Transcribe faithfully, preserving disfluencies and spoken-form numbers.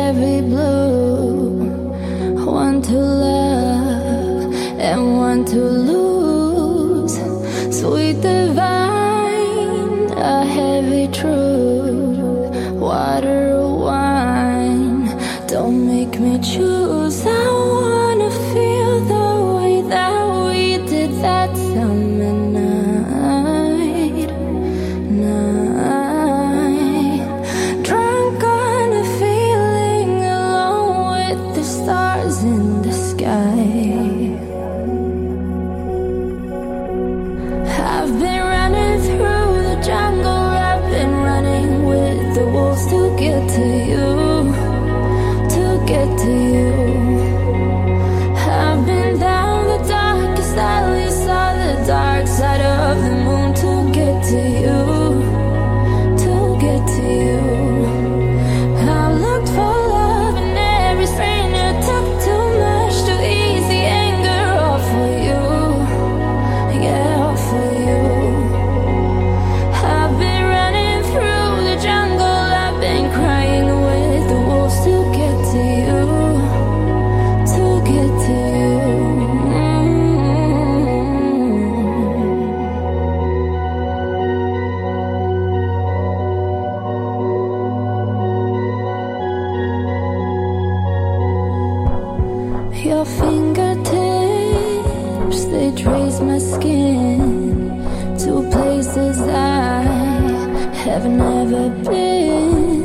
heavy blue, one to love and one to lose. Sweet divine, a heavy truth, water or wine, don't make me choose. I wanna feel the way that we did that summer night, night. Drunk on a feeling, alone with the stars in the sky. I've been running through the jungle, I've been running with the wolves to get to you, to get to you. I've been down the darkest alley, saw the dark side of the moon to get to you, to get to you. I looked for love in every stranger, took too much to ease the anger off for you, yeah, off for you. I've been running through the jungle, I've been crying with the wolves to get to you, to get to you. Your fingertips, they trace my skin to places I have never been.